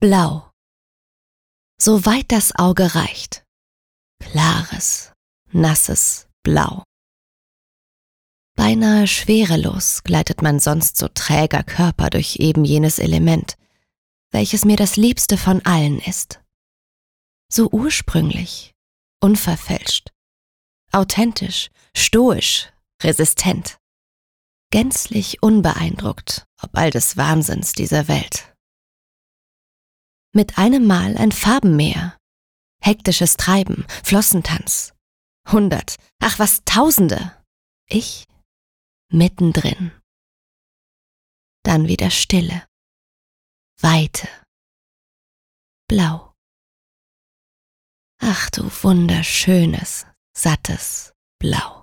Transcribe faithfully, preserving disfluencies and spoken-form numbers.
Blau. So weit das Auge reicht. Klares, nasses Blau. Beinahe schwerelos gleitet mein sonst so träger Körper durch eben jenes Element, welches mir das Liebste von allen ist. So ursprünglich, unverfälscht, authentisch, stoisch, resistent, gänzlich unbeeindruckt ob all des Wahnsinns dieser Welt. Mit einem Mal ein Farbenmeer, hektisches Treiben, Flossentanz, hundert, ach was Tausende, ich mittendrin. Dann wieder Stille, Weite, Blau. Ach du wunderschönes, sattes Blau.